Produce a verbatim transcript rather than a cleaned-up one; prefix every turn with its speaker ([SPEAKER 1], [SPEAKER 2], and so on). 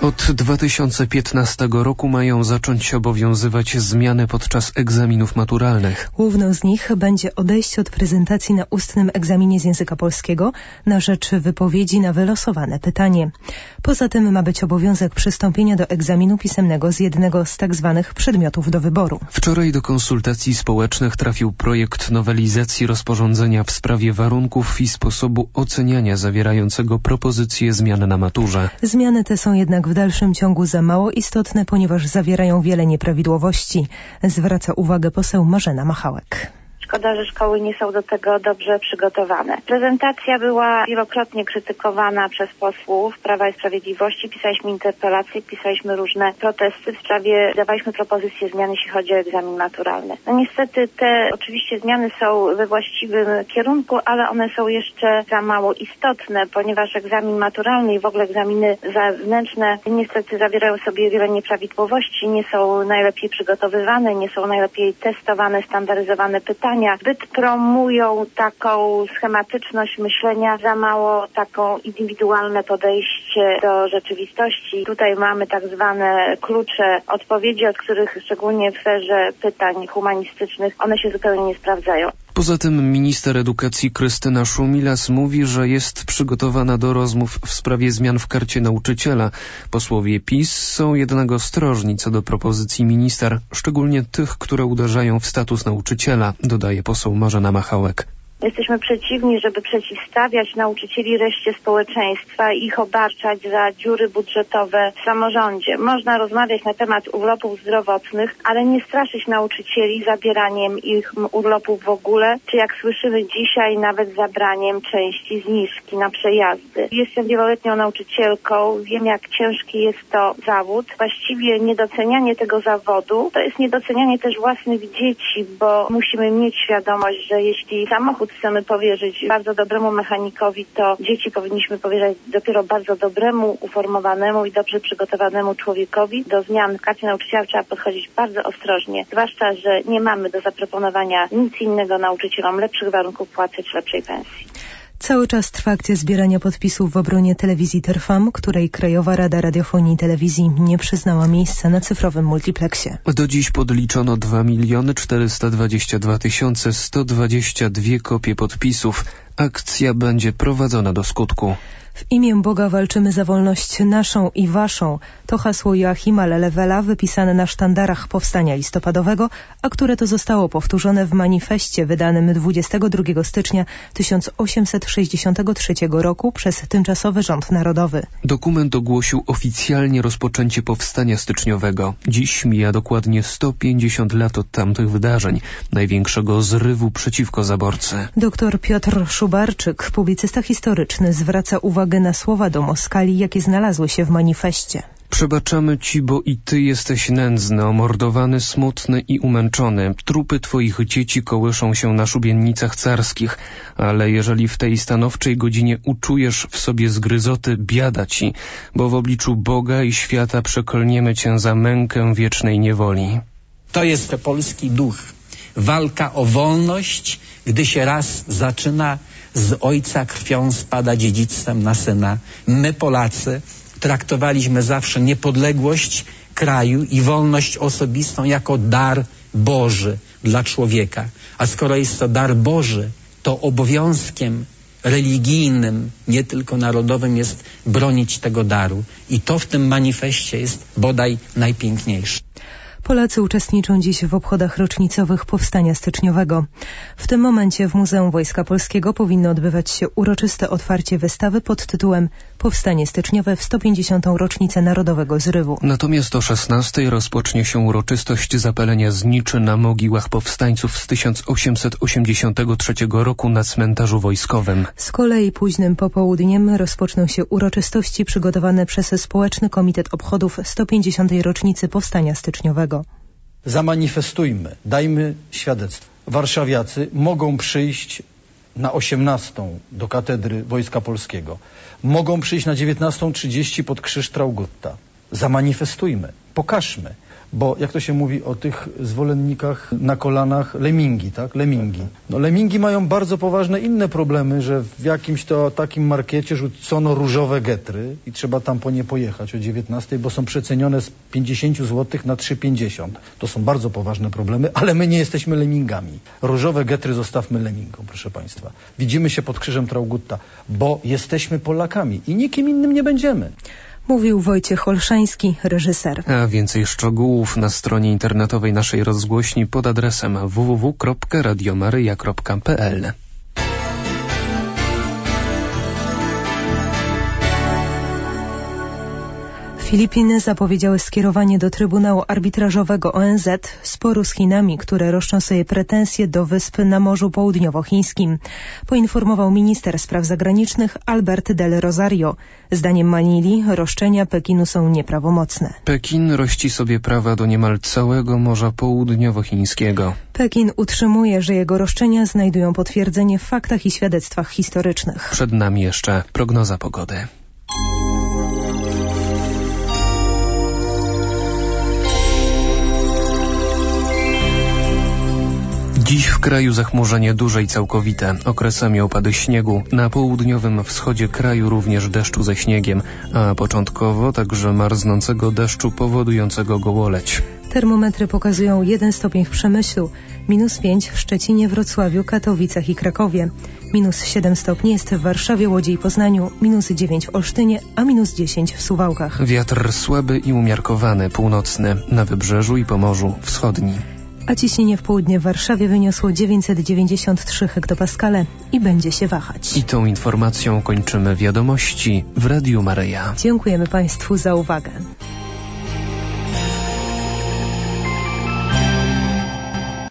[SPEAKER 1] Od dwa tysiące piętnastego roku mają zacząć obowiązywać zmiany podczas egzaminów maturalnych.
[SPEAKER 2] Główną z nich będzie odejście od prezentacji na ustnym egzaminie z języka polskiego na rzecz wypowiedzi na wylosowane pytanie. Poza tym ma być obowiązek przystąpienia do egzaminu pisemnego z jednego z tak zwanych przedmiotów do wyboru.
[SPEAKER 1] Wczoraj do konsultacji społecznych trafił projekt nowelizacji rozporządzenia w sprawie warunków i sposobu oceniania zawierającego propozycje zmian na maturze.
[SPEAKER 2] Zmiany te są jednak w dalszym ciągu za mało istotne, ponieważ zawierają wiele nieprawidłowości, zwraca uwagę poseł Marzena Machałek.
[SPEAKER 3] Szkoda, że szkoły nie są do tego dobrze przygotowane. Prezentacja była wielokrotnie krytykowana przez posłów Prawa i Sprawiedliwości. Pisaliśmy interpelacje, pisaliśmy różne protesty w sprawie, dawaliśmy propozycje zmian, jeśli chodzi o egzamin maturalny. No niestety te oczywiście zmiany są we właściwym kierunku, ale one są jeszcze za mało istotne, ponieważ egzamin maturalny i w ogóle egzaminy zewnętrzne niestety zawierają sobie wiele nieprawidłowości, nie są najlepiej przygotowywane, nie są najlepiej testowane, standaryzowane pytania. Zbyt promują taką schematyczność myślenia, za mało taką indywidualne podejście do rzeczywistości. Tutaj mamy tak zwane klucze odpowiedzi, od których szczególnie w sferze pytań humanistycznych one się zupełnie nie sprawdzają.
[SPEAKER 1] Poza tym minister edukacji Krystyna Szumilas mówi, że jest przygotowana do rozmów w sprawie zmian w karcie nauczyciela. Posłowie PiS są jednak ostrożni co do propozycji minister, szczególnie tych, które uderzają w status nauczyciela, dodaje poseł Marzena Machałek.
[SPEAKER 3] Jesteśmy przeciwni, żeby przeciwstawiać nauczycieli reszcie społeczeństwa i ich obarczać za dziury budżetowe w samorządzie. Można rozmawiać na temat urlopów zdrowotnych, ale nie straszyć nauczycieli zabieraniem ich urlopów w ogóle, czy jak słyszymy dzisiaj nawet zabraniem części zniżki na przejazdy. Jestem wieloletnią nauczycielką, wiem jak ciężki jest to zawód. Właściwie niedocenianie tego zawodu to jest niedocenianie też własnych dzieci, bo musimy mieć świadomość, że jeśli samochód chcemy powierzyć bardzo dobremu mechanikowi, to dzieci powinniśmy powierzać dopiero bardzo dobremu, uformowanemu i dobrze przygotowanemu człowiekowi. Do zmian w karcie nauczyciela trzeba podchodzić bardzo ostrożnie, zwłaszcza, że nie mamy do zaproponowania nic innego nauczycielom, lepszych warunków płacy czy lepszej pensji.
[SPEAKER 2] Cały czas trwa akcja zbierania podpisów w obronie telewizji Trwam, której Krajowa Rada Radiofonii i Telewizji nie przyznała miejsca na cyfrowym multipleksie.
[SPEAKER 1] Do dziś podliczono dwa miliony czterysta dwadzieścia dwa tysiące sto dwadzieścia dwie kopie podpisów. Akcja będzie prowadzona do skutku.
[SPEAKER 2] W imię Boga walczymy za wolność naszą i waszą. To hasło Joachima Lelewela wypisane na sztandarach Powstania Listopadowego, a które to zostało powtórzone w manifestie wydanym dwudziestego drugiego stycznia tysiąc osiemset sześćdziesiątego trzeciego roku przez tymczasowy rząd narodowy.
[SPEAKER 1] Dokument ogłosił oficjalnie rozpoczęcie powstania styczniowego. Dziś mija dokładnie sto pięćdziesiąt lat od tamtych wydarzeń, największego zrywu przeciwko zaborcy.
[SPEAKER 2] Doktor Piotr Szubarczyk, publicysta historyczny, zwraca uwagę na słowa do Moskali, jakie znalazły się w manifestie.
[SPEAKER 1] Przebaczamy ci, bo i ty jesteś nędzny, omordowany, smutny i umęczony. Trupy twoich dzieci kołyszą się na szubienicach carskich, ale jeżeli w tej stanowczej godzinie uczujesz w sobie zgryzoty, biada ci, bo w obliczu Boga i świata przeklniemy cię za mękę wiecznej niewoli.
[SPEAKER 4] To jest polski duch. Walka o wolność, gdy się raz zaczyna, z ojca krwią spada dziedzictwem na syna. My, Polacy, traktowaliśmy zawsze niepodległość kraju i wolność osobistą jako dar Boży dla człowieka. A skoro jest to dar Boży, to obowiązkiem religijnym, nie tylko narodowym, jest bronić tego daru. I to w tym manifestie jest bodaj najpiękniejsze.
[SPEAKER 2] Polacy uczestniczą dziś w obchodach rocznicowych Powstania Styczniowego. W tym momencie w Muzeum Wojska Polskiego powinno odbywać się uroczyste otwarcie wystawy pod tytułem Powstanie Styczniowe w sto pięćdziesiątą rocznicę Narodowego Zrywu.
[SPEAKER 1] Natomiast o szesnastej rozpocznie się uroczystość zapalenia zniczy na mogiłach powstańców z tysiąc osiemset osiemdziesiątego trzeciego roku na cmentarzu wojskowym.
[SPEAKER 2] Z kolei późnym popołudniem rozpoczną się uroczystości przygotowane przez Społeczny Komitet Obchodów sto pięćdziesiątej rocznicy Powstania Styczniowego.
[SPEAKER 5] Zamanifestujmy, dajmy świadectwo. Warszawiacy mogą przyjść na osiemnastą do Katedry Wojska Polskiego. Mogą przyjść na dziewiętnastą trzydzieści pod krzyż Traugutta. Zamanifestujmy, pokażmy. Bo jak to się mówi o tych zwolennikach na kolanach, lemingi, tak? Lemingi. No lemingi mają bardzo poważne inne problemy, że w jakimś to takim markecie rzucono różowe getry i trzeba tam po nie pojechać o dziewiętnastej, bo są przecenione z pięćdziesiąt złotych na trzy pięćdziesiąt. To są bardzo poważne problemy, ale my nie jesteśmy lemingami. Różowe getry zostawmy lemingom, proszę Państwa. Widzimy się pod krzyżem Traugutta, bo jesteśmy Polakami i nikim innym nie będziemy.
[SPEAKER 2] Mówił Wojciech Olszański, reżyser.
[SPEAKER 1] A więcej szczegółów na stronie internetowej naszej rozgłośni pod adresem w w w kropka radio maryja kropka p l.
[SPEAKER 2] Filipiny zapowiedziały skierowanie do Trybunału Arbitrażowego O N Z sporu z Chinami, które roszczą sobie pretensje do wysp na Morzu Południowochińskim, poinformował minister spraw zagranicznych Albert del Rosario. Zdaniem Manili roszczenia Pekinu są nieprawomocne.
[SPEAKER 1] Pekin rości sobie prawa do niemal całego Morza Południowochińskiego.
[SPEAKER 2] Pekin utrzymuje, że jego roszczenia znajdują potwierdzenie w faktach i świadectwach historycznych.
[SPEAKER 1] Przed nami jeszcze prognoza pogody. Dziś w kraju zachmurzenie duże i całkowite, okresami opady śniegu, na południowym wschodzie kraju również deszczu ze śniegiem, a początkowo także marznącego deszczu powodującego gołoleć.
[SPEAKER 2] Termometry pokazują jeden stopień w Przemyślu, minus pięć w Szczecinie, Wrocławiu, Katowicach i Krakowie, minus siedem stopni jest w Warszawie, Łodzi i Poznaniu, minus dziewięć w Olsztynie, a minus dziesięć w Suwałkach.
[SPEAKER 1] Wiatr słaby i umiarkowany, północny, na Wybrzeżu i Pomorzu Wschodni.
[SPEAKER 2] A ciśnienie w południe w Warszawie wyniosło dziewięćset dziewięćdziesiąt trzy hektopaskale i będzie się wahać.
[SPEAKER 1] I tą informacją kończymy wiadomości w Radiu Maryja.
[SPEAKER 2] Dziękujemy Państwu za uwagę.